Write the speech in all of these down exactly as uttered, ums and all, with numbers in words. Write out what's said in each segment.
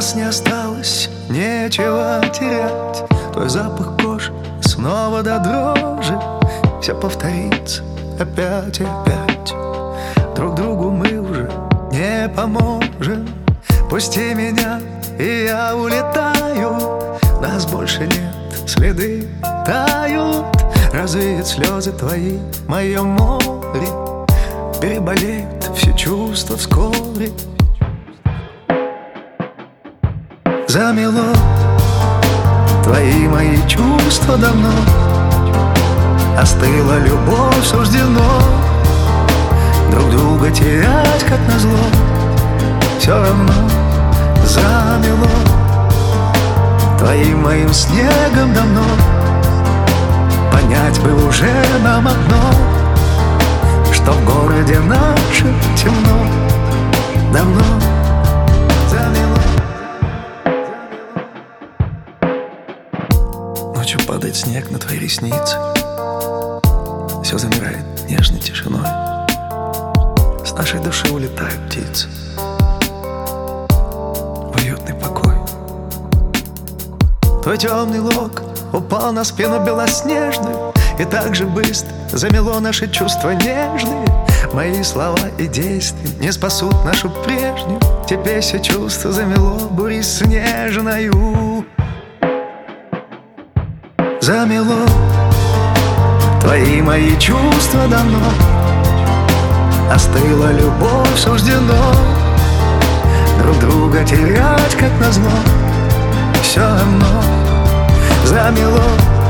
нас не осталось нечего терять. Твой запах кожи снова до дрожи. Все повторится опять и опять. Друг другу мы уже не поможем. Пусти меня, и я улетаю. Нас больше нет, следы тают. Развеют слезы твои в моем море. Переболеют все чувства вскоре. Замело твои мои чувства давно. Остыла любовь, суждено друг друга терять, как назло. Все равно замело твоим моим снегом давно. Понять бы уже нам одно, что в городе нашем темно. Давно замело. Ночью падает снег на твои ресницы. Все замирает нежной тишиной. С нашей души улетают птицы в уютный покой. Твой темный лок упал на спину белоснежную, и так же быстро замело наши чувства нежные. Мои слова и действия не спасут нашу прежнюю. Теперь все чувства замело бурей снежною. Замело твои мои чувства давно. Остыла любовь, суждено друг друга терять, как назло. Все равно замело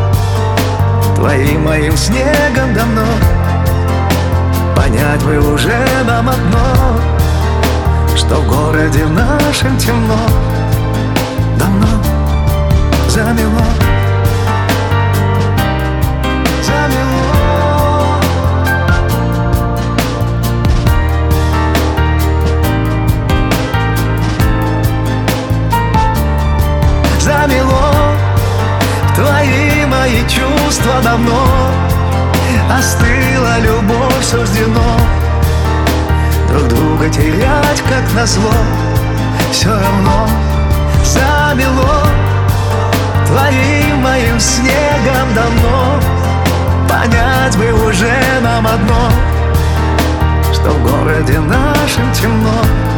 твоим моим снегом давно. Понять бы уже нам одно, что в городе нашем темно. Давно замело. Замело твои мои чувства давно. Остыла любовь, суждено друг друга терять, как назло. Все равно замело твоим моим снегом давно. Понять бы уже нам одно, что в городе нашем темно.